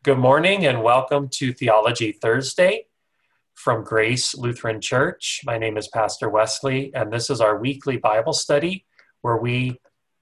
Good morning and welcome to Theology Thursday from Grace Lutheran Church. My name is Pastor Wesley, and this is our weekly Bible study where we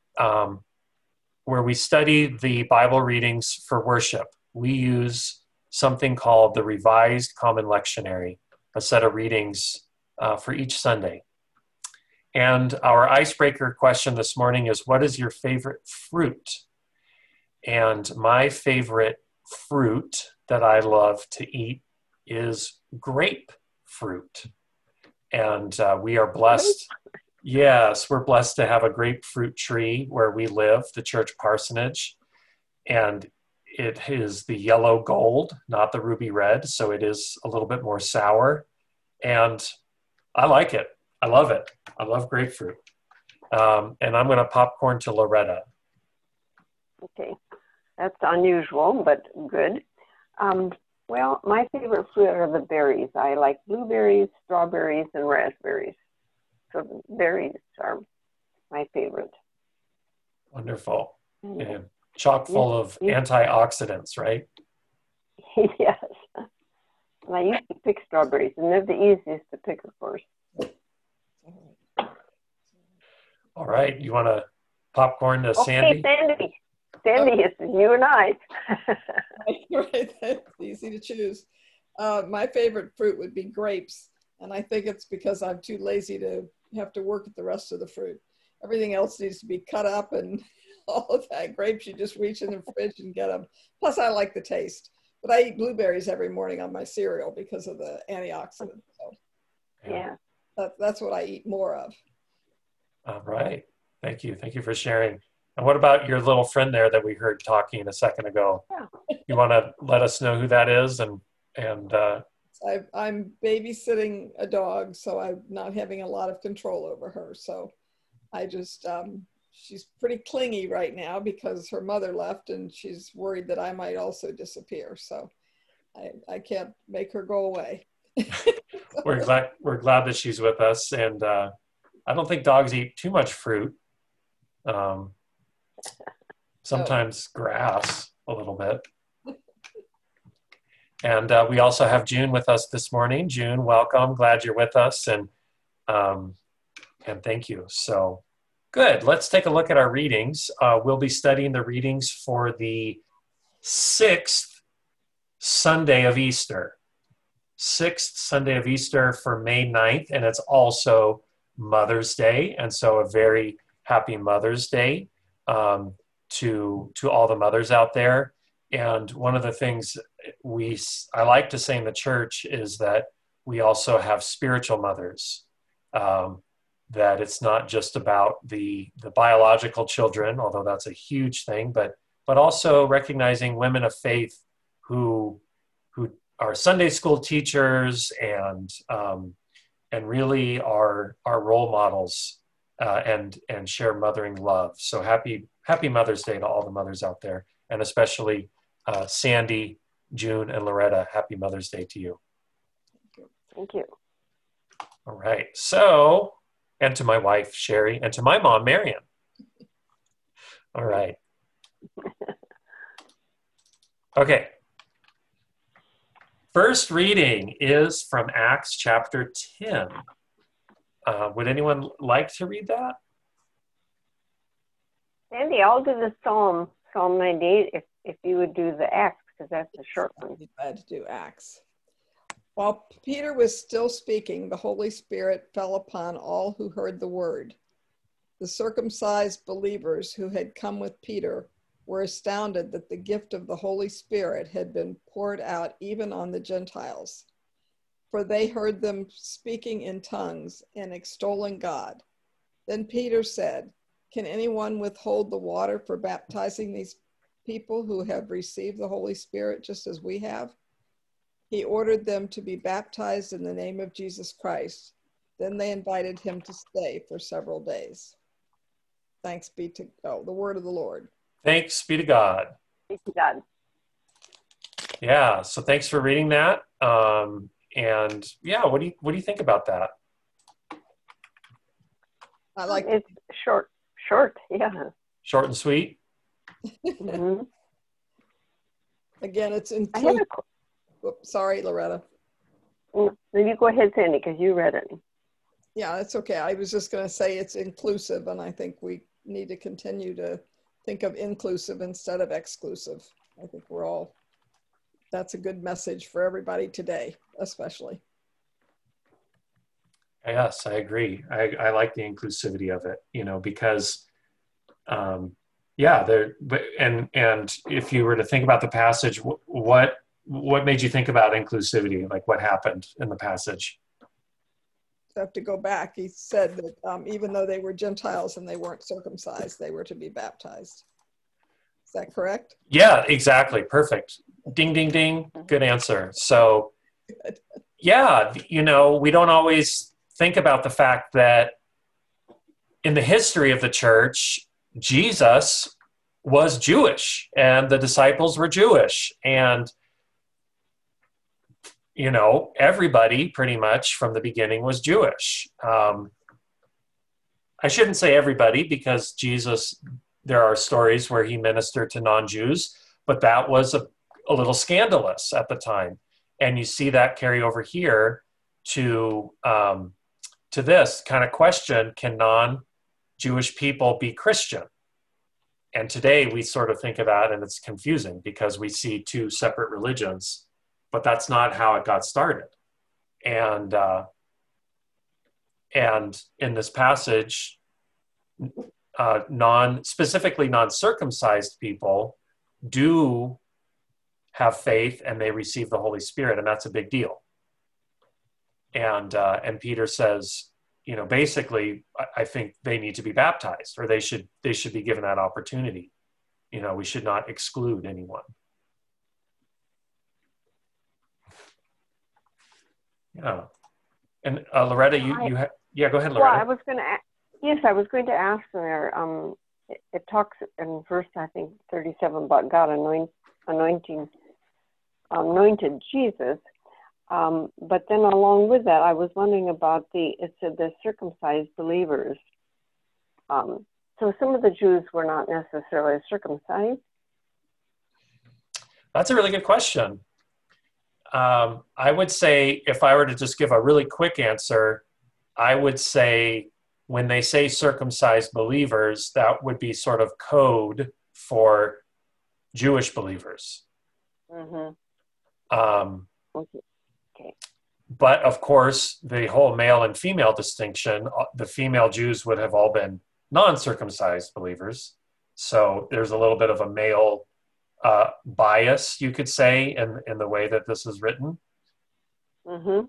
study the Bible readings for worship. We use something called the Revised Common Lectionary, a set of readings for each Sunday. And our icebreaker question this morning is, what is your favorite fruit? And my favorite fruit that I love to eat is grapefruit. And we are blessed. Yes, we're blessed to have a grapefruit tree where we live, the church parsonage. And it is the yellow gold, not the ruby red. So it is a little bit more sour. And I like it. I love it. I love grapefruit. And I'm going to popcorn to Loretta. Okay, that's unusual, but good. Well, my favorite fruit are the berries. I like blueberries, strawberries, and raspberries. So berries are my favorite. Wonderful. And chock full of antioxidants, right? Yes. And I used to pick strawberries, and they're the easiest to pick, of course. All right. You want to popcorn to Sandy? Okay, Sandy, it's you and I. Right, that's easy to choose. My favorite fruit would be grapes, and I think it's because I'm too lazy to have to work at the rest of the fruit. Everything else needs to be cut up and all of that. Grapes, you just reach in the fridge and get them. Plus, I like the taste. But I eat blueberries every morning on my cereal because of the antioxidants. So Yeah. That's what I eat more of. All right. Thank you. Thank you for sharing. And what about your little friend there that we heard talking a second ago? Yeah. You want to let us know who that is? And I'm babysitting a dog, so I'm not having a lot of control over her. So I just, she's pretty clingy right now because her mother left and she's worried that I might also disappear. So I can't make her go away. we're glad that she's with us. And I don't think dogs eat too much fruit. Sometimes grass a little bit. And we also have June with us this morning. June, welcome. Glad you're with us, and thank you. So good. Let's take a look at our readings. We'll be studying the readings for the 6th Sunday of Easter. 6th Sunday of Easter for May 9th, and it's also Mother's Day, and so a very happy Mother's Day to all the mothers out there. And one of the things I like to say in the church is that we also have spiritual mothers, that it's not just about the biological children, although that's a huge thing, but also recognizing women of faith who are Sunday school teachers and really are role models and share mothering love. So happy Mother's Day to all the mothers out there, and especially Sandy, June, and Loretta. Happy Mother's Day to you. Thank you. All right. So, and to my wife, Sherry, and to my mom, Marion. All right. Okay. First reading is from Acts chapter 10. Would anyone like to read that? Sandy, I'll do the Psalm 98, if you would do the Acts, because that's a short one. I'd be glad to do Acts. While Peter was still speaking, the Holy Spirit fell upon all who heard the word. The circumcised believers who had come with Peter were astounded that the gift of the Holy Spirit had been poured out even on the Gentiles, for they heard them speaking in tongues and extolling God. Then Peter said, "Can anyone withhold the water for baptizing these people who have received the Holy Spirit just as we have?" He ordered them to be baptized in the name of Jesus Christ. Then they invited him to stay for several days. Thanks be to God. The word of the Lord. Thanks be to God. Thank you, God. Yeah. So thanks for reading that. And yeah, what do you think about that? I like it's short, yeah. Short and sweet. Mm-hmm. Again, it's I have inclusive. Sorry, Loretta. You go ahead, Sandy, because you read it. Yeah, it's okay. I was just going to say it's inclusive, and I think we need to continue to think of inclusive instead of exclusive. I think that's a good message for everybody today, especially. Yes, I agree. I like the inclusivity of it, because and if you were to think about the passage, what made you think about inclusivity? Like what happened in the passage? I have to go back. He said that even though they were Gentiles and they weren't circumcised, they were to be baptized. Is that correct? Yeah, exactly. Perfect. Ding, ding, ding. Good answer. So, yeah, we don't always think about the fact that in the history of the church, Jesus was Jewish and the disciples were Jewish. And, everybody pretty much from the beginning was Jewish. I shouldn't say everybody because there are stories where he ministered to non-Jews, but that was a little scandalous at the time. And you see that carry over here to this kind of question: can non-Jewish people be Christian? And today we sort of think of that, and it's confusing because we see two separate religions, but that's not how it got started. And in this passage, specifically non-circumcised people do have faith and they receive the Holy Spirit, and that's a big deal. And Peter says, basically, I think they need to be baptized, or they should be given that opportunity. We should not exclude anyone. Yeah. And Loretta, go ahead, Loretta. Well, I was going to ask there. It talks in verse, I think, 37 about God anointed Jesus. But then along with that, I was wondering about it said the circumcised believers. So some of the Jews were not necessarily circumcised. That's a really good question. I would say, if I were to just give a really quick answer, I would say when they say circumcised believers, that would be sort of code for Jewish believers. Mm-hmm. Okay. But of course, the whole male and female distinction, the female Jews would have all been non-circumcised believers. So there's a little bit of a male bias, you could say, in the way that this is written. Mm-hmm.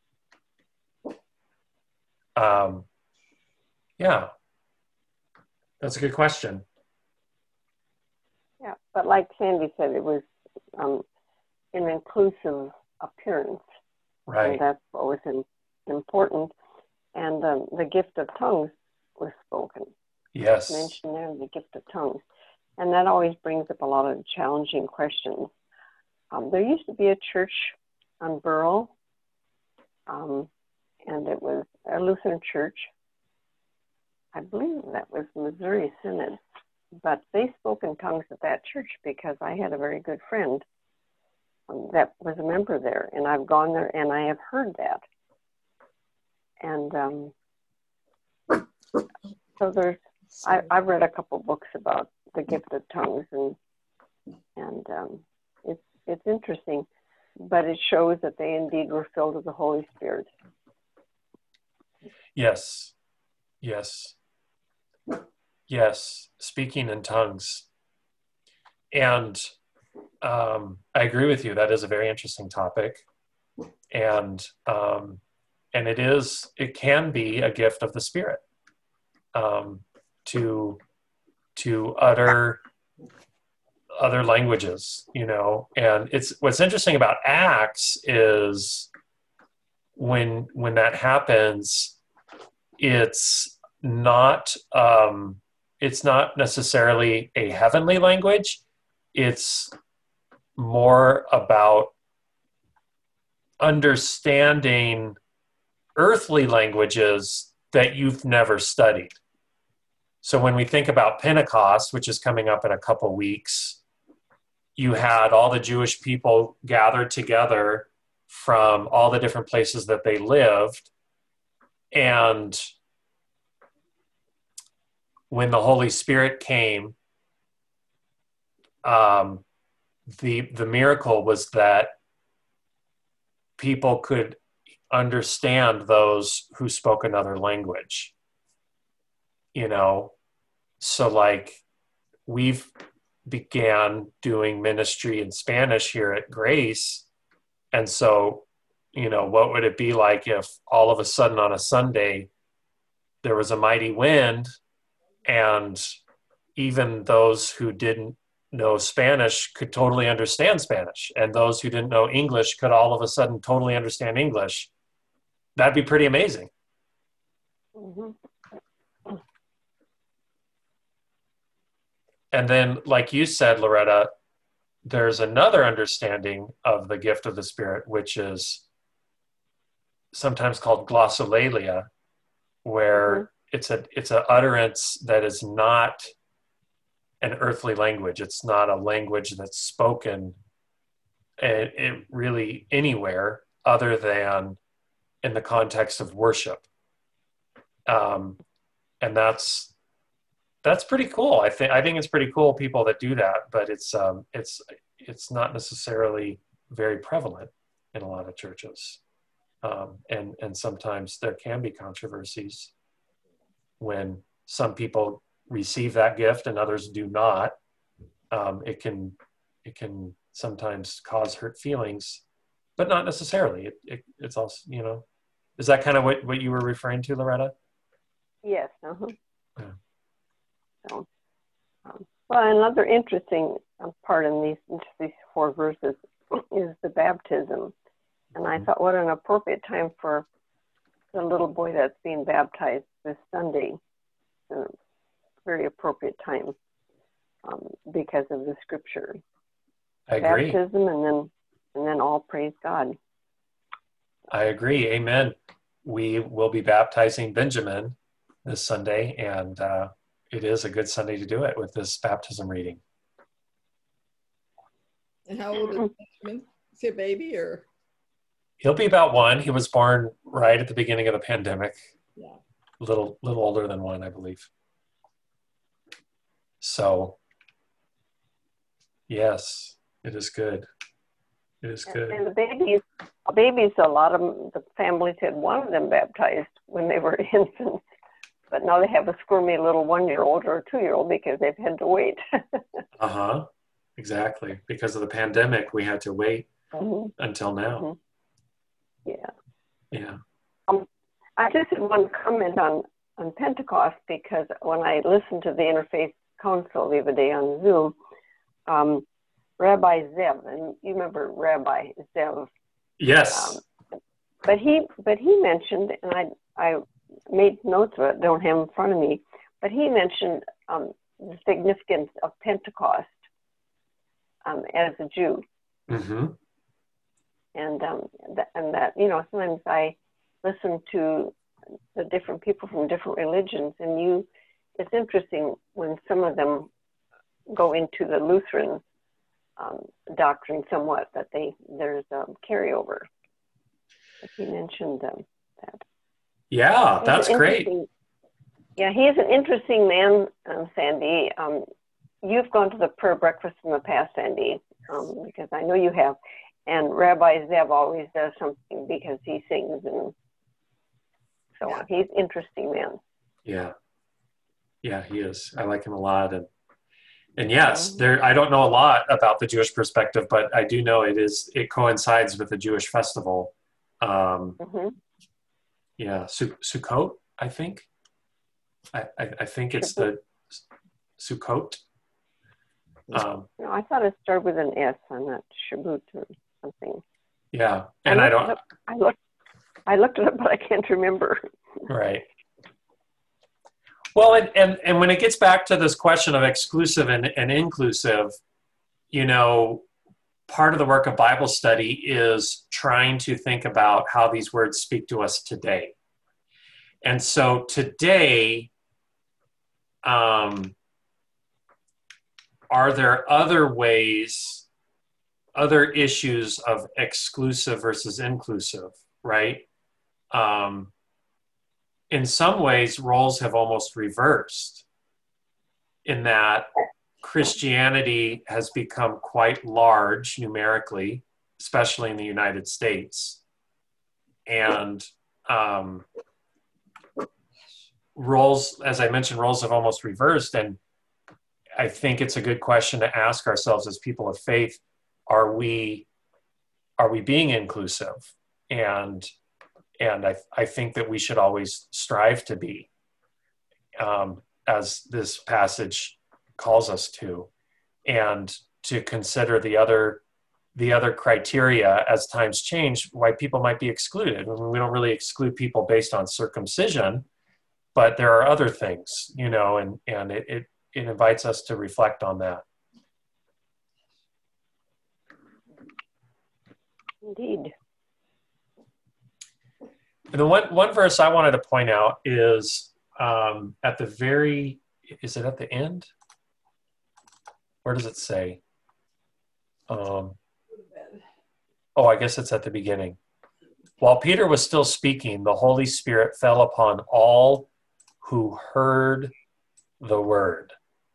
Yeah, that's a good question. Yeah, but like Sandy said, it was an inclusive appearance. Right. And that's what was important. And the gift of tongues was spoken. Yes. Mentioned there, the gift of tongues. And that always brings up a lot of challenging questions. There used to be a church on Burl, and it was a Lutheran church. I believe that was Missouri Synod. But they spoke in tongues at that church because I had a very good friend that was a member there. And I've gone there and I have heard that. And so I've read a couple books about the gift of tongues, and it's interesting, but it shows that they indeed were filled with the Holy Spirit. Yes. Speaking in tongues, and I agree with you. That is a very interesting topic, and it can be a gift of the Spirit to utter other languages, and what's interesting about Acts is when that happens, it's not necessarily a heavenly language. It's more about understanding earthly languages that you've never studied. So when we think about Pentecost, which is coming up in a couple weeks, you had all the Jewish people gathered together from all the different places that they lived. And when the Holy Spirit came, the miracle was that people could understand those who spoke another language. So like we've began doing ministry in Spanish here at Grace. And so, what would it be like if all of a sudden on a Sunday there was a mighty wind and even those who didn't know Spanish could totally understand Spanish, and those who didn't know English could all of a sudden totally understand English? That'd be pretty amazing. Mm-hmm. And then, like you said, Loretta, there's another understanding of the gift of the Spirit, which is sometimes called glossolalia, where it's a utterance that is not an earthly language. It's not a language that's spoken it really anywhere other than in the context of worship. And that's pretty cool. I think it's pretty cool, people that do that, but it's not necessarily very prevalent in a lot of churches. And sometimes there can be controversies when some people receive that gift and others do not. It can sometimes cause hurt feelings, but not necessarily. It's also, is that kind of what you were referring to, Loretta? Yes. Uh-huh. Yeah. So, well, another interesting part in these 4 verses is the baptism. And I thought, what an appropriate time for the little boy that's being baptized this Sunday. A very appropriate time because of the scripture. I agree. Baptism and then all praise God. I agree. Amen. We will be baptizing Benjamin this Sunday, and it is a good Sunday to do it with this baptism reading. And how old is Benjamin? Is he a baby or? He'll be about 1. He was born right at the beginning of the pandemic. Yeah. A little older than 1, I believe. So, yes, it is good. It is good. And the babies, a lot of the families had wanted them baptized when they were infants, but now they have a squirmy little 1-year-old or a 2-year-old because they've had to wait. Exactly. Because of the pandemic, we had to wait until now. Mm-hmm. Yeah. Yeah. I just had one comment on Pentecost, because when I listened to the Interfaith Council the other day on Zoom, Rabbi Zev, and you remember Rabbi Zev? Yes. But he mentioned, and I made notes of it, don't have it in front of me, but he mentioned the significance of Pentecost as a Jew. Mm-hmm. And that, sometimes I listen to the different people from different religions, and it's interesting when some of them go into the Lutheran doctrine somewhat, that there's carryover. But he mentioned that. Yeah, that's great. Yeah, he's an interesting man, Sandy. You've gone to the prayer breakfast in the past, Sandy, because I know you have. And Rabbi Zev always does something because he sings and so on. He's an interesting man. Yeah. Yeah, he is. I like him a lot. And yes, I don't know a lot about the Jewish perspective, but I do know it coincides with the Jewish festival. Yeah, Sukkot, I think. I think it's the Sukkot. No, I thought it started with an S. I'm not Shabbut or something. Yeah, and I looked it up, but I can't remember. Right. Well, and when it gets back to this question of exclusive and inclusive, part of the work of Bible study is trying to think about how these words speak to us today. And so today, are there other ways other issues of exclusive versus inclusive, right? In some ways, roles have almost reversed in that Christianity has become quite large numerically, especially in the United States. And roles, as I mentioned, roles have almost reversed. And I think it's a good question to ask ourselves as people of faith, are we being inclusive? And I think that we should always strive to be, as this passage calls us to, and to consider the other criteria as times change, why people might be excluded. I mean, we don't really exclude people based on circumcision, but there are other things, and it invites us to reflect on that. Indeed. And the one verse I wanted to point out is at the very, is it at the end? Where does it say? Oh, I guess it's at the beginning. While Peter was still speaking, the Holy Spirit fell upon all who heard the word.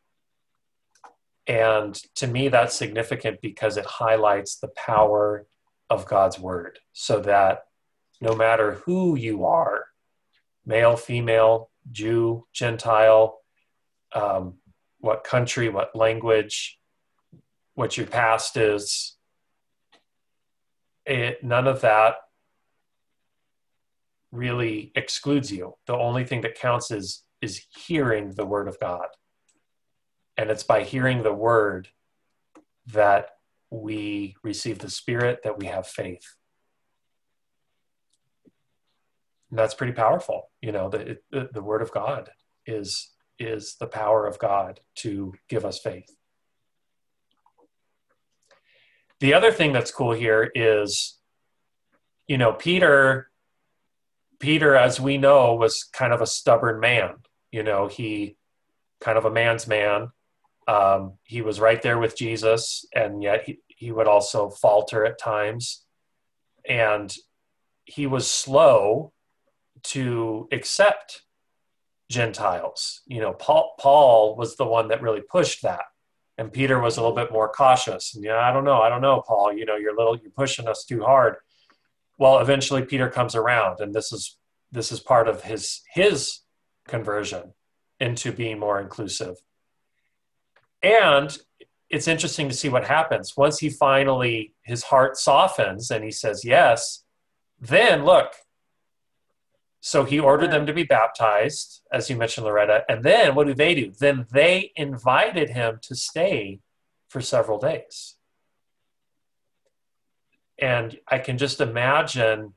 And to me, that's significant because it highlights the power of God's word, so that no matter who you are, male, female, Jew, Gentile, what country, what language, what your past is, none of that really excludes you. The only thing that counts is hearing the word of God. And it's by hearing the word that we receive the Spirit, that we have faith. And that's pretty powerful. The word of God is the power of God to give us faith. The other thing that's cool here is, Peter, as we know, was kind of a stubborn man. He kind of a man's man. He was right there with Jesus, and yet he would also falter at times. And he was slow to accept Gentiles. Paul was the one that really pushed that. And Peter was a little bit more cautious. And, I don't know, Paul, you're pushing us too hard. Well, eventually Peter comes around, and this is part of his conversion into being more inclusive. And it's interesting to see what happens. Once his heart softens and he says yes, then look. So he ordered them to be baptized, as you mentioned, Loretta. And then what do? Then they invited him to stay for several days. And I can just imagine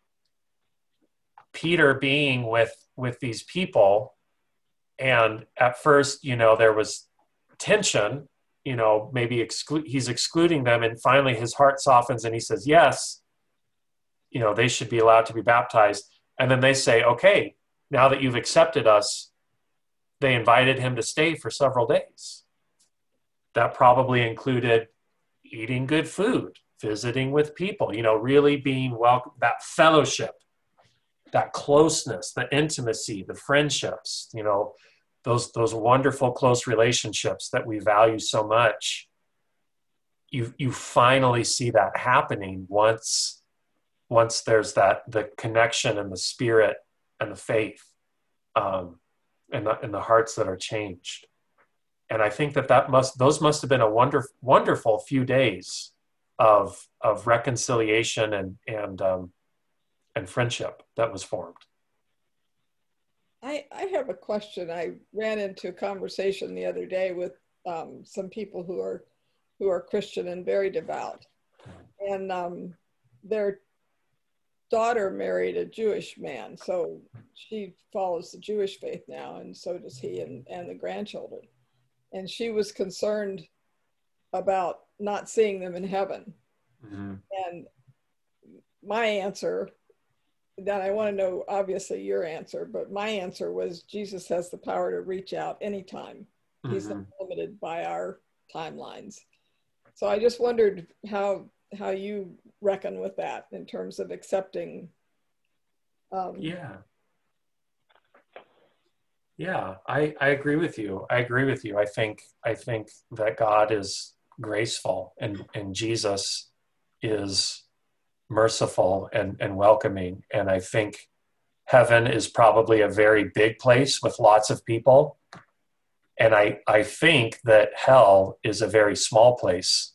Peter being with these people. And at first, there was tension, maybe he's excluding them. And finally his heart softens and he says, yes, they should be allowed to be baptized. And then they say, okay, now that you've accepted us, they invited him to stay for several days. That probably included eating good food, visiting with people, really being welcome, that fellowship, that closeness, the intimacy, the friendships, those wonderful close relationships that we value so much. You finally see that happening once there's the connection and the Spirit and the faith, and the hearts that are changed. And I think those must have been a wonderful few days of reconciliation and friendship that was formed. I have a question. I ran into a conversation the other day with some people who are Christian and very devout, and their daughter married a Jewish man, so she follows the Jewish faith now, and so does he and the grandchildren. And she was concerned about not seeing them in heaven. Mm-hmm. And my answer, then I want to know obviously your answer, but my answer was Jesus has the power to reach out anytime. Mm-hmm. He's not limited by our timelines. So I just wondered how you reckon with that in terms of accepting. Yeah, I agree with you. I agree with you. I think that God is graceful and Jesus is merciful and welcoming. And I think heaven is probably a very big place with lots of people. And I think that hell is a very small place,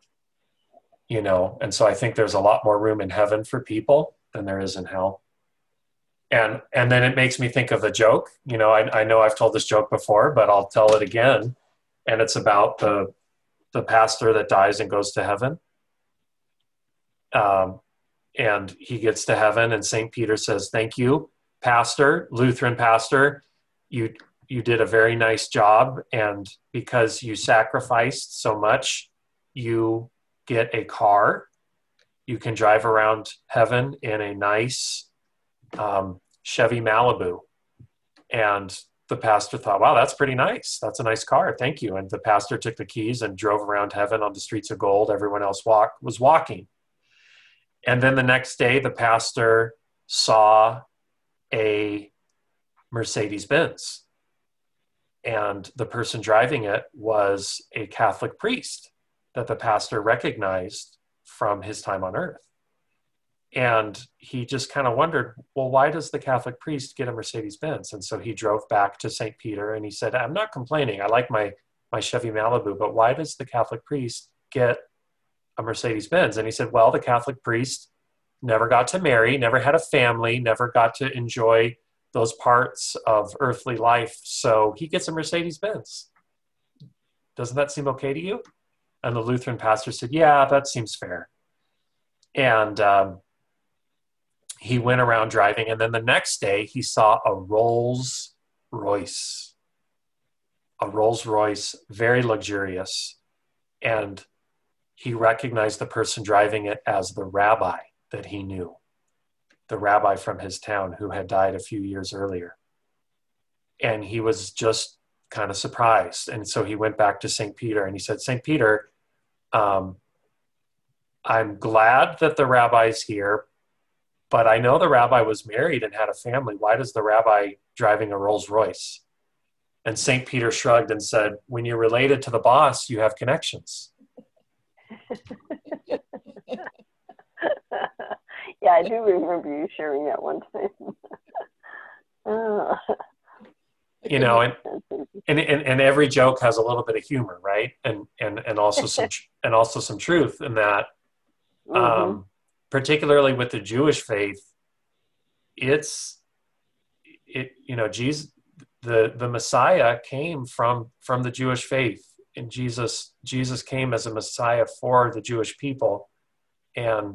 and so I think there's a lot more room in heaven for people than there is in hell. And then it makes me think of a joke. I know I've told this joke before, but I'll tell it again. And it's about the pastor that dies and goes to heaven. And he gets to heaven, and St. Peter says, "Thank you, pastor, Lutheran pastor. You did a very nice job. And because you sacrificed so much, you get a car. You can drive around heaven in a nice Chevy Malibu." And the pastor thought, "Wow, that's pretty nice. That's a nice car. Thank you." And the pastor took the keys and drove around heaven on the streets of gold. Everyone else was walking. And then the next day, the pastor saw a Mercedes-Benz. And the person driving it was a Catholic priest that the pastor recognized from his time on earth. And he just kind of wondered, well, why does the Catholic priest get a Mercedes-Benz? And so he drove back to St. Peter and he said, "I'm not complaining. I like my Chevy Malibu, but why does the Catholic priest get a Mercedes-Benz?" And he said, "Well, the Catholic priest never got to marry, never had a family, never got to enjoy those parts of earthly life. So he gets a Mercedes-Benz. Doesn't that seem okay to you?" And the Lutheran pastor said, "Yeah, that seems fair." And he went around driving. And then the next day he saw a Rolls Royce, very luxurious. And he recognized the person driving it as the rabbi that he knew, the rabbi from his town who had died a few years earlier. And he was just kind of surprised. And so he went back to St. Peter and he said, "St. Peter, I'm glad that the rabbi's here, but I know the rabbi was married and had a family. Why does the rabbi driving a Rolls Royce?" And St. Peter shrugged and said, "When you're related to the boss, you have connections." Yeah, I do remember you sharing that one time. And every joke has a little bit of humor, right? And also some truth in that. Particularly with the Jewish faith, Jesus, the Messiah came from the Jewish faith, and Jesus came as a Messiah for the Jewish people, and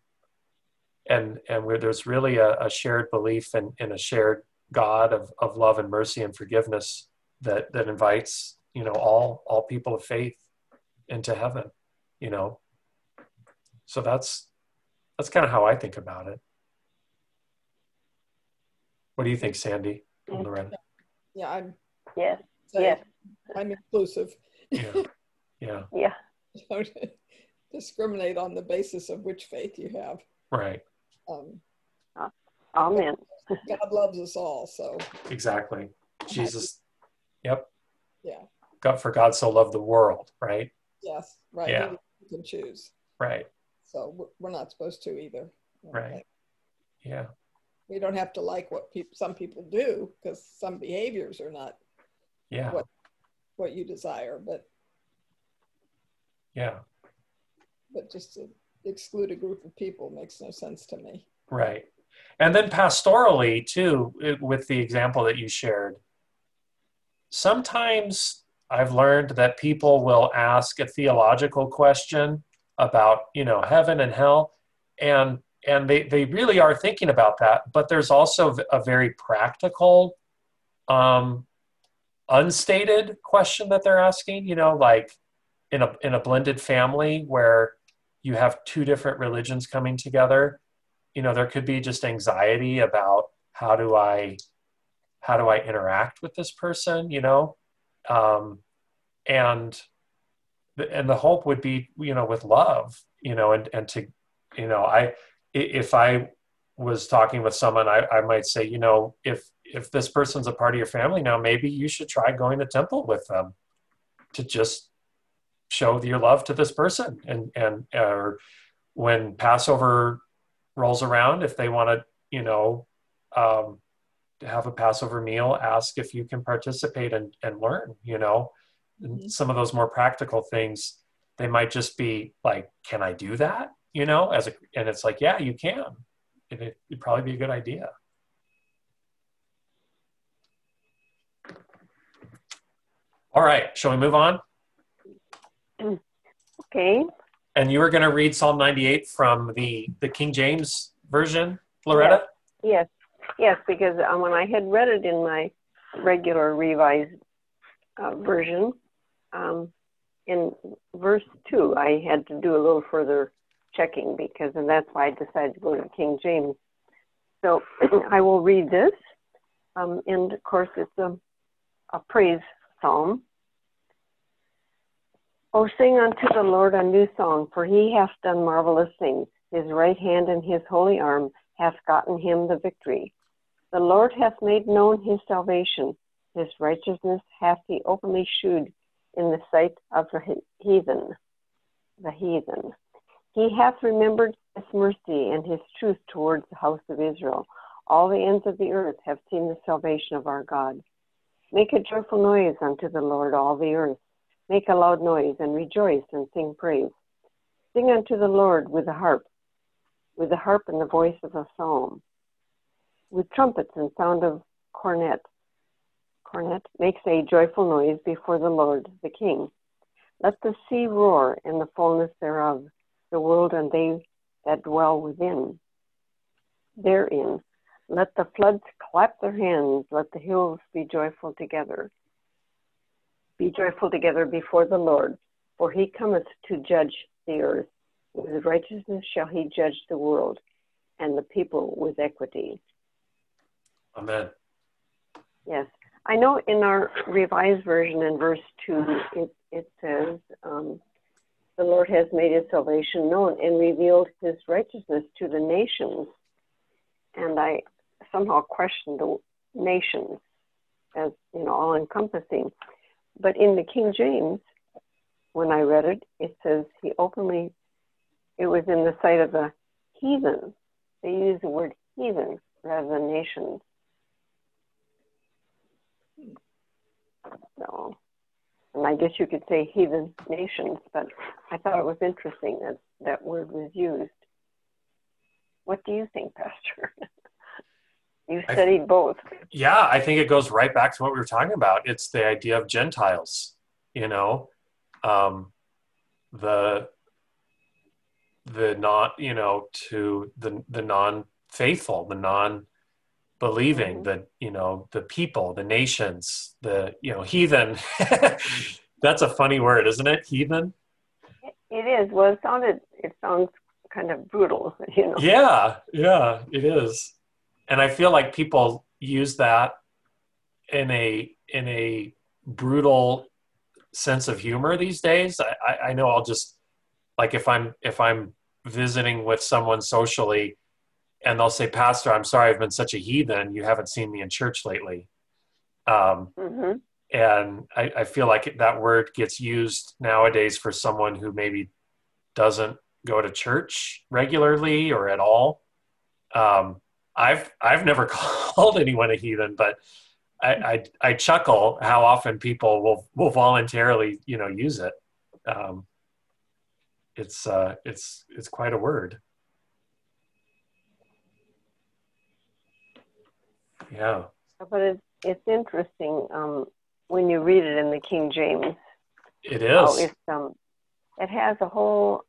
where there's really a shared belief in a shared God of love and mercy and forgiveness that invites all people of faith into heaven. So that's kind of how I think about it. What do you think, Sandy? Yeah, yes. I'm inclusive. Yeah. Don't discriminate on the basis of which faith you have. Right. Amen. God loves us all, so. Exactly. Jesus. Yep. Yeah. For God so loved the world, right? Yes, right. Yeah. You can choose. Right. So we're not supposed to either. Right. Yeah. We don't have to like what some people do, because some behaviors are not what you desire, but just to exclude a group of people makes no sense to me. Right. And then pastorally too, with the example that you shared, sometimes I've learned that people will ask a theological question about, heaven and hell, and they really are thinking about that, but there's also a very practical, unstated question that they're asking, like in a blended family where you have two different religions coming together, there could be just anxiety about how do I interact with this person, and and the hope would be, with love, and to, if I was talking with someone, I might say, if this person's a part of your family now, maybe you should try going to temple with them to just show your love to this person. And or when Passover rolls around, if they want to, have a Passover meal, ask if you can participate and learn, Mm-hmm. some of those more practical things, they might just be like, can I do that? And it's like, yeah, you can. It'd probably be a good idea. All right, shall we move on? Okay. And you were going to read Psalm 98 from the King James version, Loretta? Yes, because when I had read it in my regular revised version, in verse 2, I had to do a little further checking and that's why I decided to go to King James. So I will read this, and of course it's a praise psalm. O sing unto the Lord a new song, for he hath done marvelous things. His right hand and his holy arm hath gotten him the victory. The Lord hath made known his salvation. His righteousness hath he openly shewed in the sight of the heathen. He hath remembered his mercy and his truth towards the house of Israel. All the ends of the earth have seen the salvation of our God. Make a joyful noise unto the Lord, all the earth. Make a loud noise and rejoice and sing praise. Sing unto the Lord with the harp and the voice of a psalm. With trumpets and sound of cornet makes a joyful noise before the Lord, the King. Let the sea roar and the fullness thereof, the world and they that dwell therein. Let the floods clap their hands, let the hills be joyful together. Be joyful together before the Lord, for he cometh to judge the earth. With righteousness shall he judge the world, and the people with equity. Amen. Yes. I know in our revised version in verse 2, it says, the Lord has made his salvation known and revealed his righteousness to the nations. And I somehow questioned the nations as, all encompassing. But in the King James, when I read it, it says it was in the sight of the heathen. They use the word heathen rather than nations. So, and I guess you could say heathen nations, but I thought it was interesting that that word was used. What do you think, Pastor? You studied both. Yeah, I think it goes right back to what we were talking about. It's the idea of Gentiles, the not, to the non-faithful, the non-believing, the people, the nations, heathen. That's a funny word, isn't it? Heathen. It is. Well, it sounds kind of brutal, Yeah, it is. And I feel like people use that in a brutal sense of humor these days. I know I'll just, like, if I'm visiting with someone socially and they'll say, Pastor, I'm sorry I've been such a heathen. You haven't seen me in church lately. And I feel like that word gets used nowadays for someone who maybe doesn't go to church regularly or at all. I've never called anyone a heathen, but I chuckle how often people will voluntarily, use it. It's quite a word. Yeah. But it's interesting when you read it in the King James. It is. It has a whole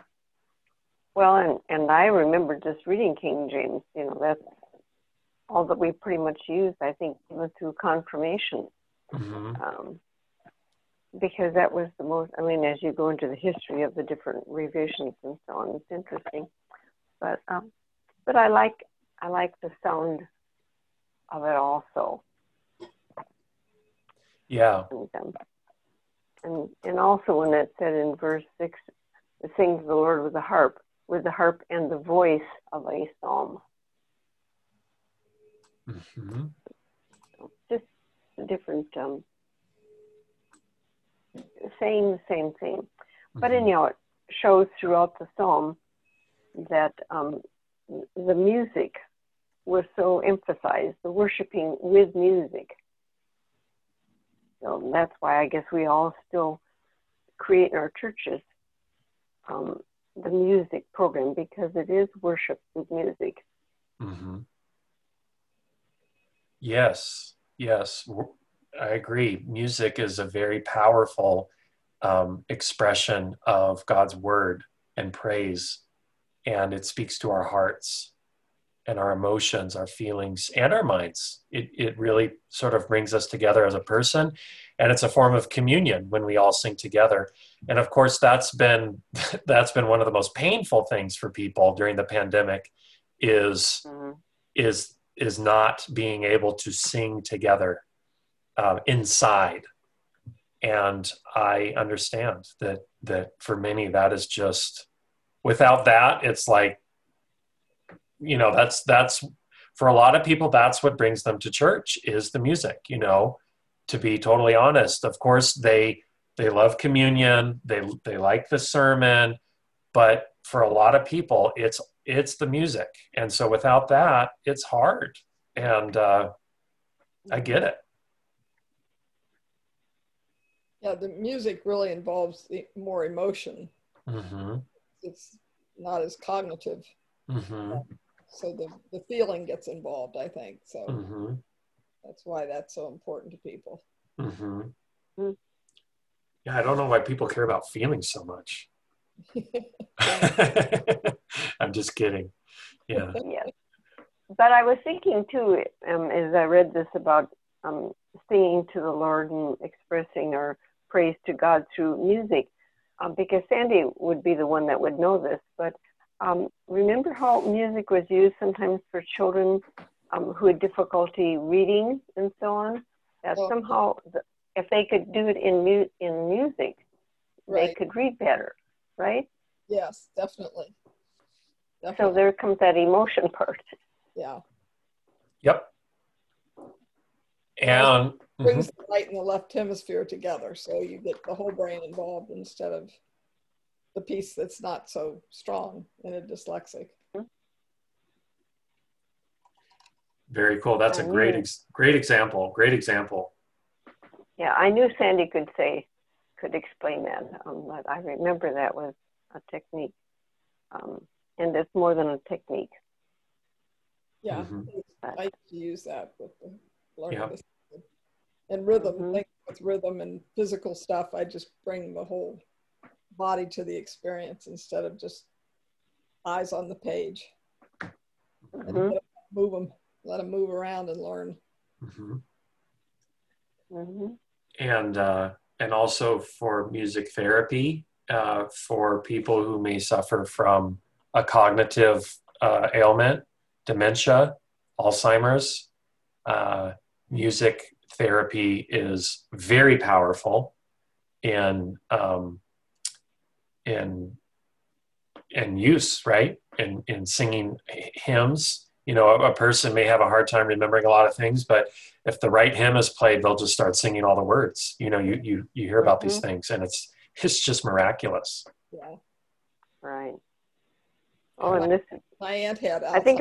and I remember just reading King James. That's all that we pretty much used, I think, even through confirmation. Because that was the most, as you go into the history of the different revisions and so on, it's interesting. But I like the sound of it also. Yeah. And also when it said in verse 6, it sings the Lord with the harp and the voice of a psalm. Mm-hmm. Just a different, saying the same thing. Mm-hmm. But anyhow, it shows throughout the psalm that the music was so emphasized, the worshiping with music. So that's why I guess we all still create in our churches the music program, because it is worship with music. Mm-hmm. Yes, I agree. Music is a very powerful expression of God's word and praise, and it speaks to our hearts and our emotions, our feelings, and our minds. It really sort of brings us together as a person, and it's a form of communion when we all sing together. And of course, that's been one of the most painful things for people during the pandemic is is not being able to sing together inside. And I understand that for many that is just, without that, it's like, that's for a lot of people, that's what brings them to church, is the music. To be totally honest, of course they love communion, they like the sermon, but for a lot of people it's the music. And so without that, it's hard. And I get it. Yeah, the music really involves more emotion. Mm-hmm. It's not as cognitive. Mm-hmm. So the feeling gets involved, I think. So Mm-hmm. that's why that's so important to people. Mm-hmm. Yeah, I don't know why people care about feelings so much. I'm just kidding. Yeah. Yes. But I was thinking too, as I read this about singing to the Lord and expressing our praise to God through music, because Sandy would be the one that would know this, but remember how music was used sometimes for children who had difficulty reading and so on? That somehow, if they could do it in music, right, they could read better, right? Yes, definitely. So there comes that emotion part. Yeah. Yep. And brings the right and the left hemisphere together, so you get the whole brain involved instead of the piece that's not so strong in a dyslexic. Very cool. That's a great example. Great example. Yeah, I knew Sandy could explain that, but I remember that was a technique, and it's more than a technique. Yeah, I used to use that with the learning and rhythm. Like with rhythm and physical stuff, I just bring the whole body to the experience instead of just eyes on the page. And let them move around and learn. And also for music therapy, for people who may suffer from a cognitive ailment, dementia, Alzheimer's, music therapy is very powerful in use, right? In singing hymns. A person may have a hard time remembering a lot of things, but if the right hymn is played, they'll just start singing all the words. You hear about these things, and it's just miraculous. Yeah. Right. Oh, and this, my aunt had Alzheimer's. I think.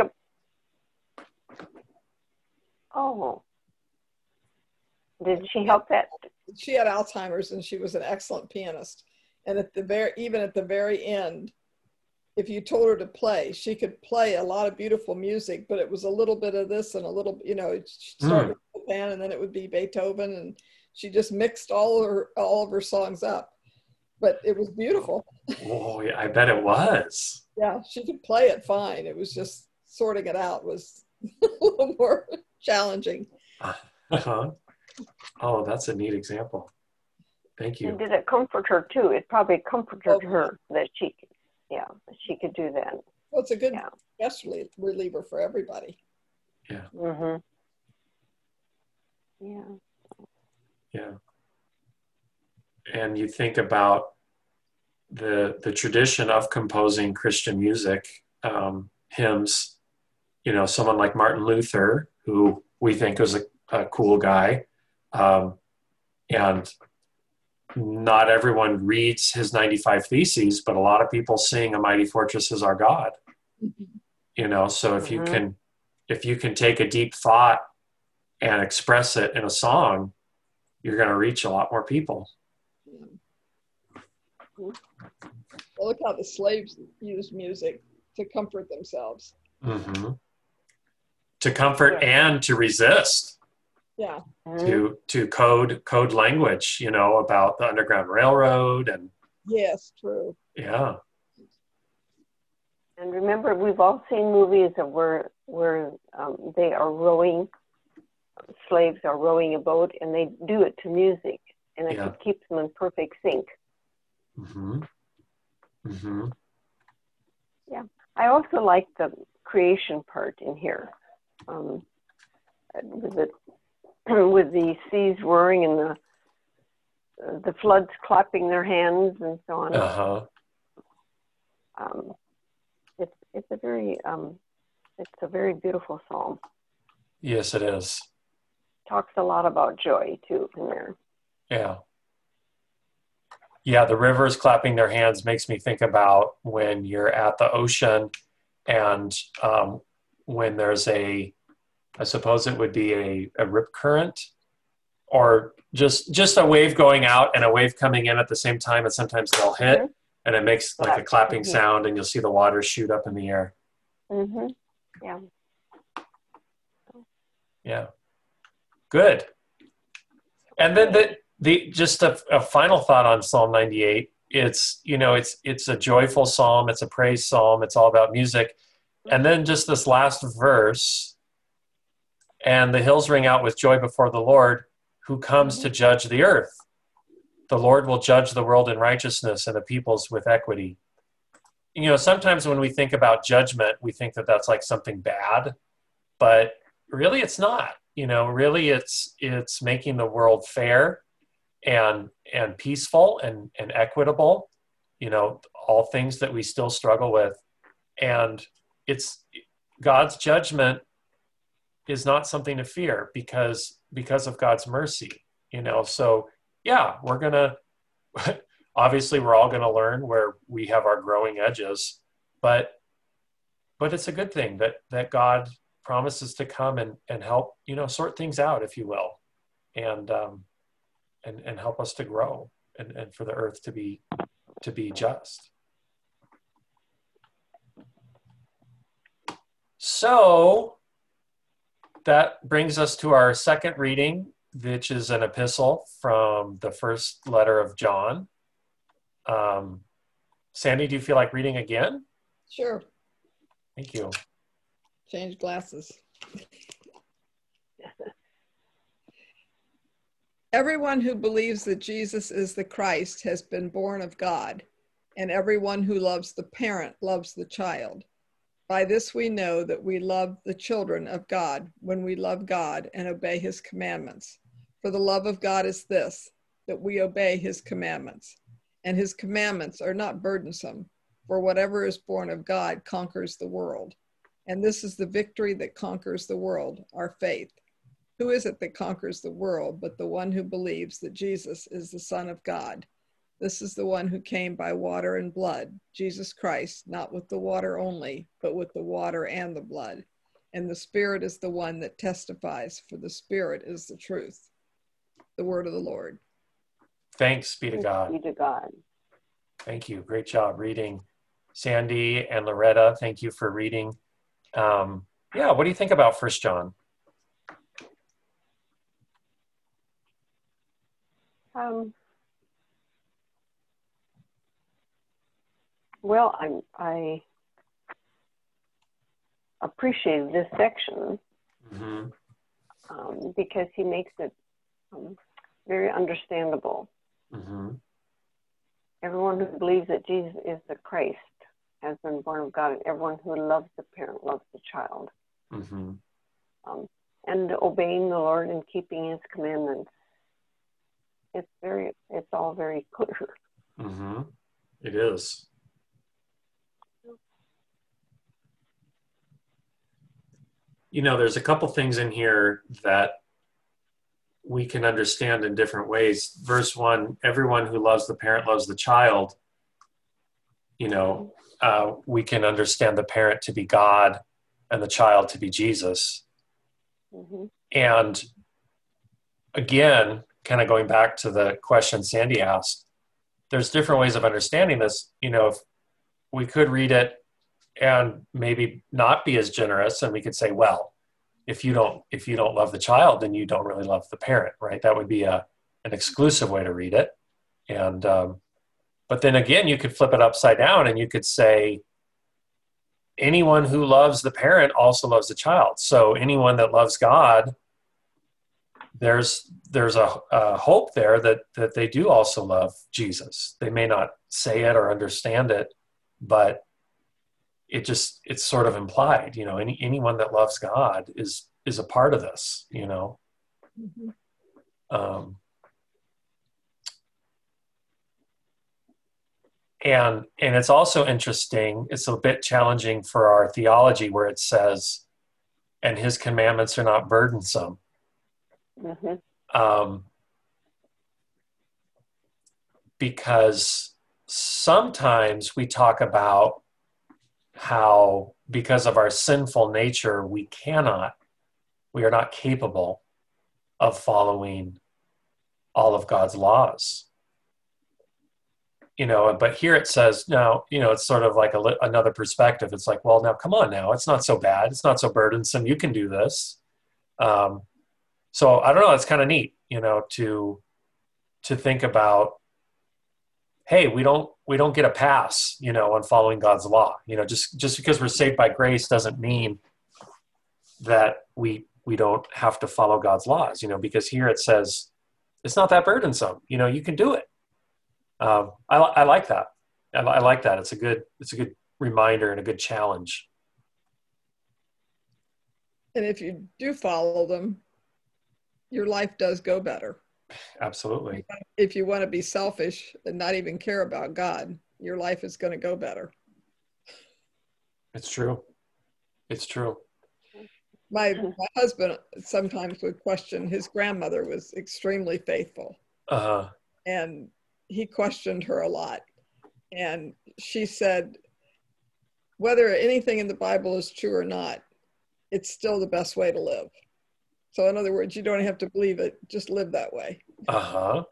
Did she help that? She had Alzheimer's, and she was an excellent pianist. And even at the very end, if you told her to play, she could play a lot of beautiful music, but it was a little bit of this and a little, she'd start with Chopin and then it would be Beethoven, and she just mixed all of her songs up. But it was beautiful. Oh, yeah, I bet it was. Yeah, she could play it fine. It was just sorting it out was a little more challenging. Oh, that's a neat example. Thank you. And did it comfort her too? It probably comforted her that she could do that. Well, it's a good stress reliever for everybody. Yeah. Yeah. Yeah. and you think about the tradition of composing Christian music, hymns, someone like Martin Luther, who we think was a cool guy, and not everyone reads his 95 Theses, but a lot of people sing "A Mighty Fortress Is Our God." So if you can take a deep thought and express it in a song, you're going to reach a lot more people. Well, look how the slaves used music to comfort themselves. Mm-hmm. To comfort and to resist. Yeah. To code language, about the Underground Railroad and. Yes, true. Yeah. And remember, we've all seen movies of where they are rowing, slaves are rowing a boat, and they do it to music, and it keeps them in perfect sync. Mm-hmm. Mm-hmm. Yeah. I also like the creation part in here, with the seas roaring and the floods clapping their hands and so on. Uh-huh. It's a very beautiful psalm. Yes, it is. Talks a lot about joy too in there. Yeah. Yeah, the rivers clapping their hands makes me think about when you're at the ocean and when there's I suppose it would be a rip current, or just a wave going out and a wave coming in at the same time, and sometimes they'll hit and it makes like a clapping sound, and you'll see the water shoot up in the air. Mm-hmm. Yeah. Yeah. Good. And then just a final thought on Psalm 98. It's a joyful psalm. It's a praise psalm. It's all about music. And then just this last verse, and the hills ring out with joy before the Lord, who comes to judge the earth. The Lord will judge the world in righteousness and the peoples with equity. Sometimes when we think about judgment, we think that that's like something bad, but really it's not. Really it's making the world fair and peaceful and equitable, all things that we still struggle with. And it's God's judgment is not something to fear because of God's mercy, so yeah, we're gonna obviously we're all gonna learn where we have our growing edges, but it's a good thing that God promises to come and help, sort things out, if you will, and help us to grow and for the earth to be just. So that brings us to our second reading, which is an epistle from the first letter of John. Sandy, do you feel like reading again? Sure. Thank you. Change glasses. Everyone who believes that Jesus is the Christ has been born of God, and everyone who loves the parent loves the child. By this we know that we love the children of God when we love God and obey his commandments. For the love of God is this, that we obey his commandments. And his commandments are not burdensome, for whatever is born of God conquers the world. And this is the victory that conquers the world, our faith. Who is it that conquers the world but the one who believes that Jesus is the Son of God? This is the one who came by water and blood, Jesus Christ, not with the water only, but with the water and the blood. And the Spirit is the one that testifies, for the Spirit is the truth. The word of the Lord. Thanks be to God. Thanks be to God. Thank you. Great job reading. Sandy and Loretta, thank you for reading. What do you think about 1 John? Well, I appreciate this section because he makes it very understandable. Mm-hmm. Everyone who believes that Jesus is the Christ has been born of God, and everyone who loves the parent loves the child. Mm-hmm. And obeying the Lord and keeping his commandments it's all very clear. Mm-hmm. It is. There's a couple things in here that we can understand in different ways. Verse 1, everyone who loves the parent loves the child. We can understand the parent to be God and the child to be Jesus. Mm-hmm. And again, kind of going back to the question Sandy asked, there's different ways of understanding this. If we could read it and maybe not be as generous, and we could say, well, if you don't love the child, then you don't really love the parent, right? That would be an exclusive way to read it. And but then again, you could flip it upside down and you could say, anyone who loves the parent also loves the child. So anyone that loves God, there's a hope there that they do also love Jesus. They may not say it or understand it, but it's sort of implied. Anyone that loves God is a part of this. Mm-hmm. And it's also interesting. It's a bit challenging for our theology where it says, "And His commandments are not burdensome." Mm-hmm. Because sometimes we talk about how, because of our sinful nature, we are not capable of following all of God's laws. But here it says, no, it's sort of like another perspective. It's like, well, now come on now. It's not so bad. It's not so burdensome. You can do this. So I don't know. It's kind of neat, to think about, hey, we don't get a pass, on following God's law. Just because we're saved by grace doesn't mean that we don't have to follow God's laws, because here it says it's not that burdensome. You can do it. I like that. I like that. It's a good reminder and a good challenge. And if you do follow them, your life does go better. Absolutely. If you want to be selfish and not even care about God, your life is going to go better. It's true. It's true. My husband sometimes would question, his grandmother was extremely faithful. Uh-huh. And he questioned her a lot. And she said, whether anything in the Bible is true or not, it's still the best way to live. So in other words, you don't have to believe it, just live that way. Uh-huh.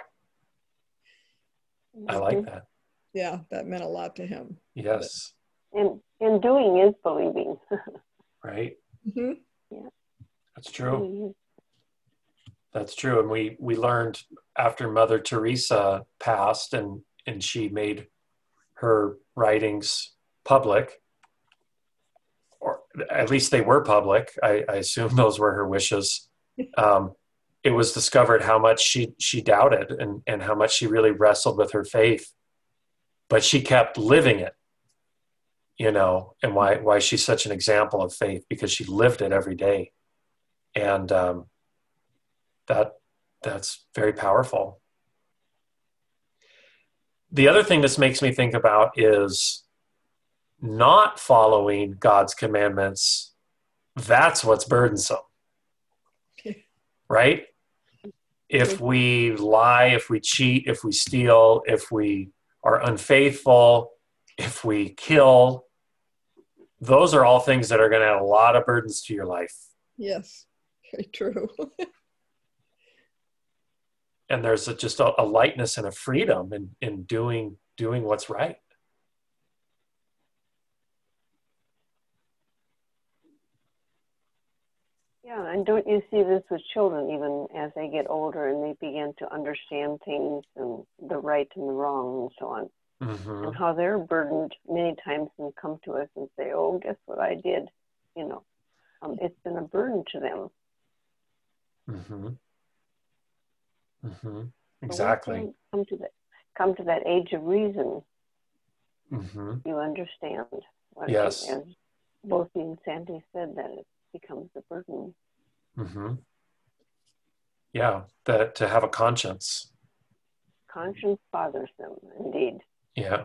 I like that. Yeah, that meant a lot to him. Yes. And doing is believing. Right. Mm-hmm. Yeah. That's true. That's true. And we learned after Mother Teresa passed and she made her writings public, or at least they were public. I assume those were her wishes. It was discovered how much she doubted and how much she really wrestled with her faith, but she kept living it, and why she's such an example of faith, because she lived it every day. And that's very powerful. The other thing this makes me think about is not following God's commandments. That's what's burdensome, right? If we lie, if we cheat, if we steal, if we are unfaithful, if we kill, those are all things that are going to add a lot of burdens to your life. Yes, very true. And there's just a lightness and a freedom in doing what's right. Yeah, and don't you see this with children, even as they get older and they begin to understand things and the right and the wrong and so on, Mm-hmm. and how they're burdened many times and come to us and say, oh, guess what I did? It's been a burden to them. Mm-hmm. Mm-hmm. Exactly. Come to that age of reason. Mm-hmm. You understand. Yes. As both you and Sandy said, that it becomes a burden. Mm-hmm. Yeah, that to have a conscience. conscience bothers them, indeed. Yeah.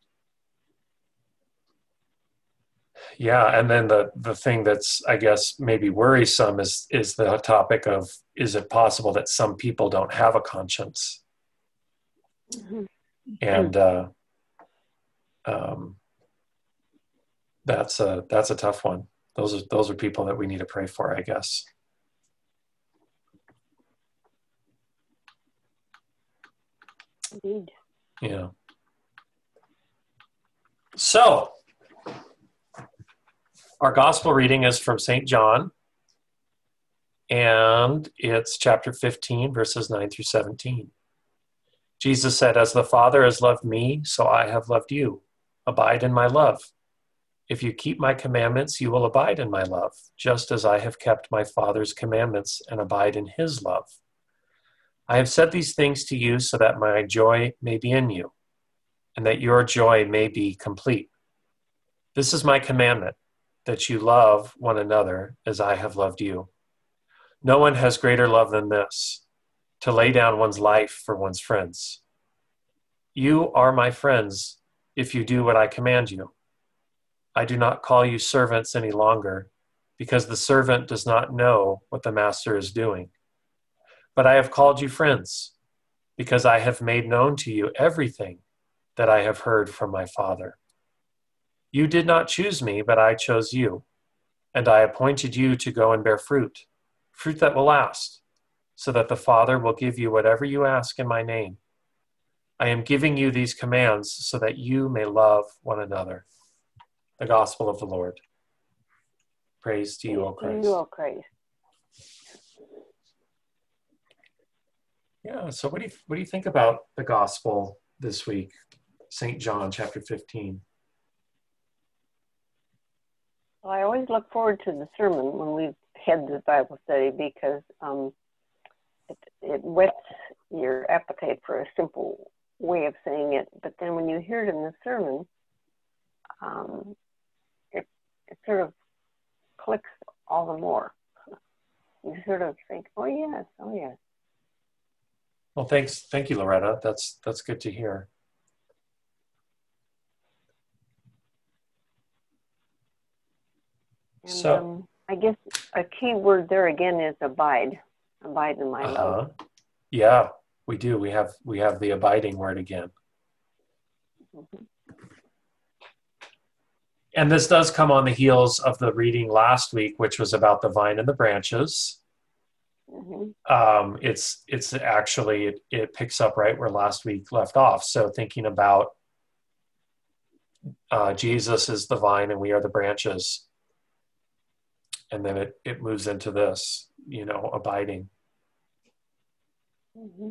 Yeah, and then the thing that's, I guess, maybe worrisome is the topic of, is it possible that some people don't have a conscience? Mm-hmm. And um, that's a tough one. Those are people that we need to pray for, I guess. Indeed. Yeah. So, our gospel reading is from St. John, and it's chapter 15, verses 9 through 17. Jesus said, "As the Father has loved me, so I have loved you. Abide in my love. If you keep my commandments, you will abide in my love, just as I have kept my Father's commandments and abide in his love. I have said these things to you so that my joy may be in you, and that your joy may be complete. This is my commandment, that you love one another as I have loved you. No one has greater love than this, to lay down one's life for one's friends. You are my friends if you do what I command you. I do not call you servants any longer, because the servant does not know what the master is doing. But I have called you friends, because I have made known to you everything that I have heard from my Father. You did not choose me, but I chose you, and I appointed you to go and bear fruit, fruit that will last, so that the Father will give you whatever you ask in my name. I am giving you these commands so that you may love one another." The gospel of the Lord. Praise to you, O Christ. To you, O Christ. Yeah, so what do you think about the gospel this week? St. John chapter 15. Well, I always look forward to the sermon when we've had the Bible study, because it whets your appetite for a simple way of saying it. But then when you hear it in the sermon, it sort of clicks all the more. You sort of think, oh yes. Well, thank you, Loretta. That's good to hear. And So, I guess a key word there again is abide. Abide in my love. Yeah, we do. We have the abiding word again. Mm-hmm. And this does come on the heels of the reading last week, which was about the vine and the branches. Mm-hmm. It's actually, it picks up right where last week left off. So thinking about Jesus is the vine and we are the branches. And then it moves into this, abiding. Mm-hmm.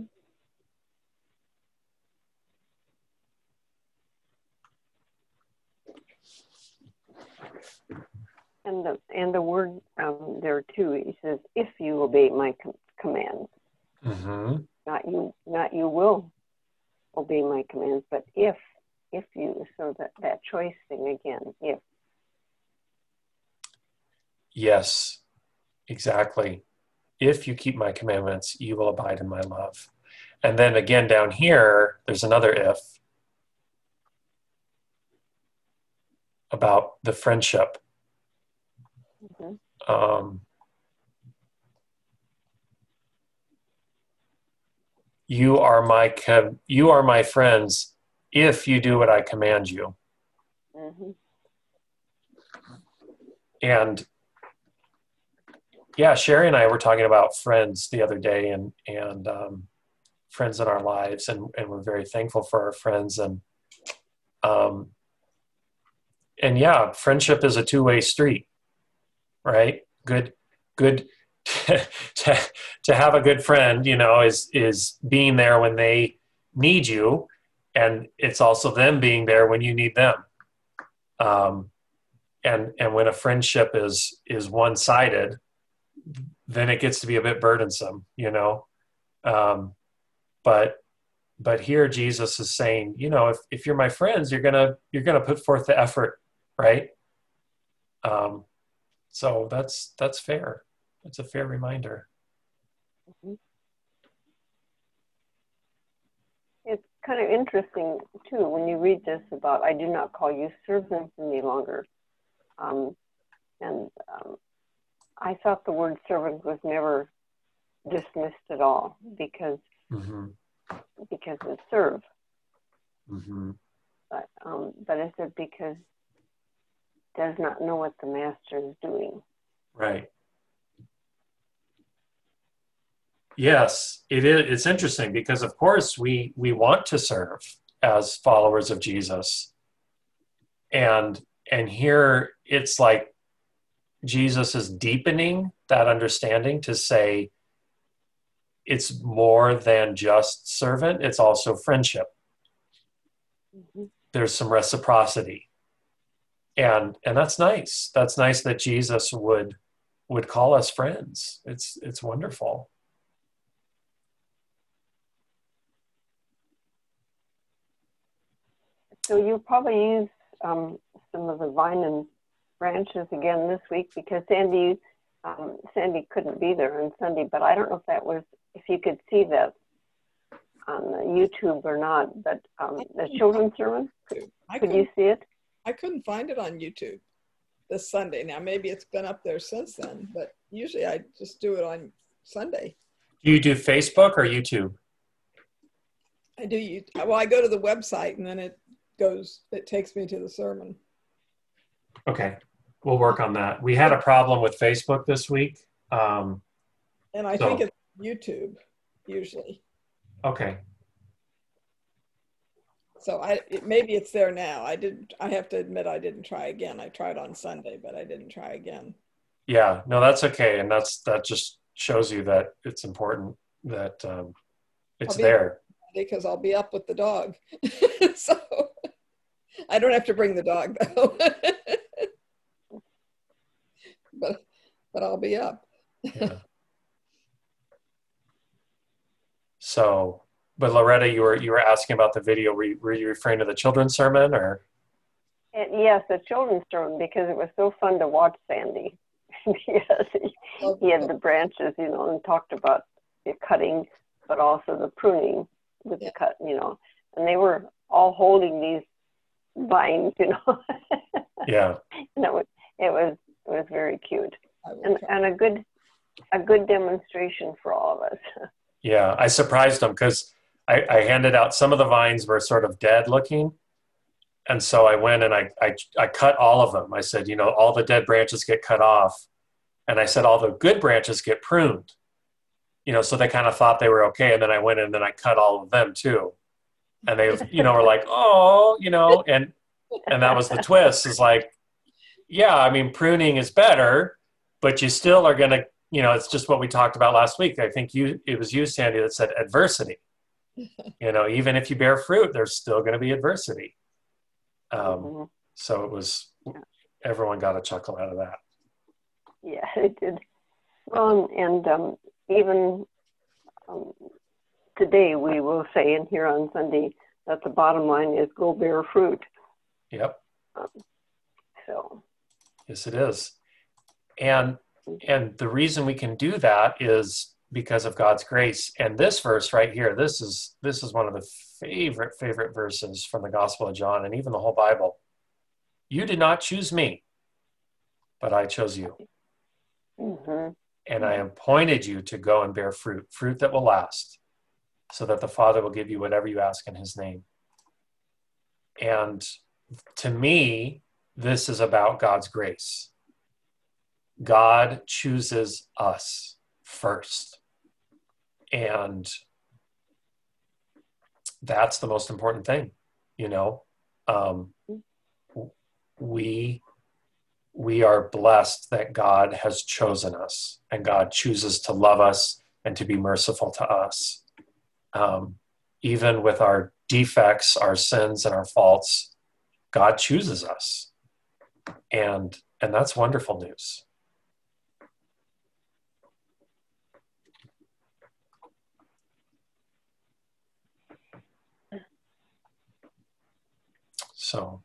And the word there too, he says, if you obey my commands. Mm-hmm. Not you will obey my commands, but if you, so that choice thing again, if. Yes, exactly. If you keep my commandments, you will abide in my love. And then again down here, there's another if about the friendship. Mm-hmm. You are my friends if you do what I command you. Mm-hmm. And yeah, Sherry and I were talking about friends the other day, and friends in our lives, and we're very thankful for our friends, and yeah, friendship is a two-way street, right? Good to have a good friend, is being there when they need you, and it's also them being there when you need them. And when a friendship is one-sided, then it gets to be a bit burdensome, But here Jesus is saying, if you're my friends, you're gonna put forth the effort, right? So that's fair. That's a fair reminder. Mm-hmm. kind of interesting too when you read this about I do not call you servants any longer. I thought the word servant was never dismissed at all because it's serve. But is it because does not know what the master is doing? Right. Yes, it is. It's interesting because, of course, we want to serve as followers of Jesus, and here it's like Jesus is deepening that understanding to say it's more than just servant; it's also friendship. There's some reciprocity, and that's nice. That's nice that Jesus would call us friends. It's wonderful. So you'll probably use some of the vine and branches again this week because Sandy couldn't be there on Sunday, but I don't know if you could see that on YouTube or not, but the children's sermon, could you see it? I couldn't find it on YouTube this Sunday. Now, maybe it's been up there since then, but usually I just do it on Sunday. Do you do Facebook or YouTube? I do. Well, I go to the website and then it takes me to the sermon. Okay. We'll work on that. We had a problem with Facebook this week. And I think it's YouTube usually. Okay. So maybe it's there now. I have to admit I didn't try again. I tried on Sunday, but I didn't try again. Yeah, no, that's okay. And that just shows you that it's important that it's there. Because I'll be up with the dog. So I don't have to bring the dog though. but I'll be up. Yeah. So, but Loretta, you were asking about the video. Were you referring to the children's sermon or? Yes, the children's sermon, because it was so fun to watch Sandy. Yes, he had the branches, and talked about the cutting, but also the pruning with the cut, and they were all holding these vines, Yeah. And it was very cute and a good demonstration for all of us. Yeah, I surprised them because I handed out some of the vines were sort of dead looking. And so I went and I cut all of them. I said, all the dead branches get cut off. And I said, all the good branches get pruned, so they kind of thought they were okay. And then I went in and then I cut all of them too. And they, were like, oh, and that was the twist is like, yeah, I mean, pruning is better, but you still are going to, it's just what we talked about last week. I think it was you, Sandy, that said adversity. Even if you bear fruit, there's still going to be adversity. So everyone got a chuckle out of that. Yeah, it did. Well, and even today we will say in here on Sunday that the bottom line is go bear fruit. Yep. So. Yes, it is. And the reason we can do that is because of God's grace. And this verse right here, this is one of the favorite verses from the Gospel of John and even the whole Bible. You did not choose me, but I chose you. And I appointed you to go and bear fruit that will last, so that the Father will give you whatever you ask in his name. And to me, this is about God's grace. God chooses us first. And that's the most important thing, we are blessed that God has chosen us, and God chooses to love us and to be merciful to us. Even with our defects, our sins, and our faults, God chooses us. And that's wonderful news. So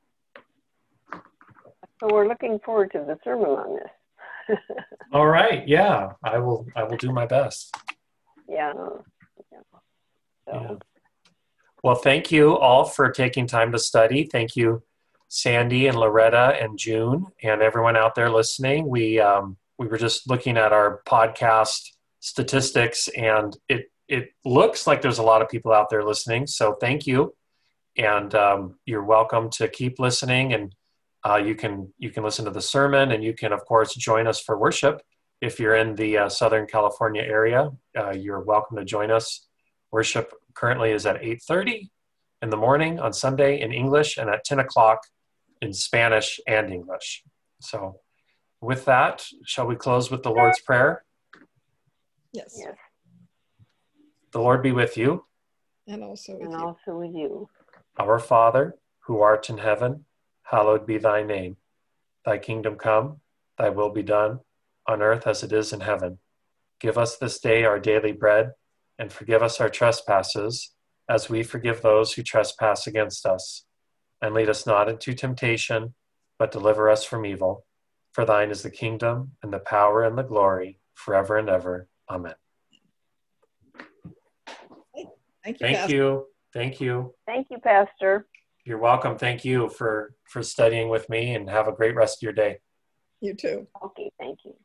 we're looking forward to the sermon on this. All right. Yeah, I will do my best. Yeah. Yeah. Well, thank you all for taking time to study. Thank you, Sandy and Loretta and June and everyone out there listening. We were just looking at our podcast statistics, and it looks like there's a lot of people out there listening. So thank you, and you're welcome to keep listening. And you can listen to the sermon, and you can of course join us for worship. If you're in the Southern California area, you're welcome to join us. Worship currently is at 8:30 in the morning on Sunday in English, and at 10 o'clock in Spanish and English. So with that, shall we close with the Lord's Prayer? Yes. Yes. The Lord be with you. And also with And you. also with you. Our Father, who art in heaven, hallowed be thy name. Thy kingdom come, thy will be done, on earth as it is in heaven. Give us this day our daily bread, and forgive us our trespasses, as we forgive those who trespass against us. And lead us not into temptation, but deliver us from evil. For thine is the kingdom, and the power, and the glory, forever and ever. Amen. Thank you, Thank Pastor. you. Thank you. Thank you, Pastor. You're welcome. Thank you for studying with me, and have a great rest of your day. You too. Okay, thank you.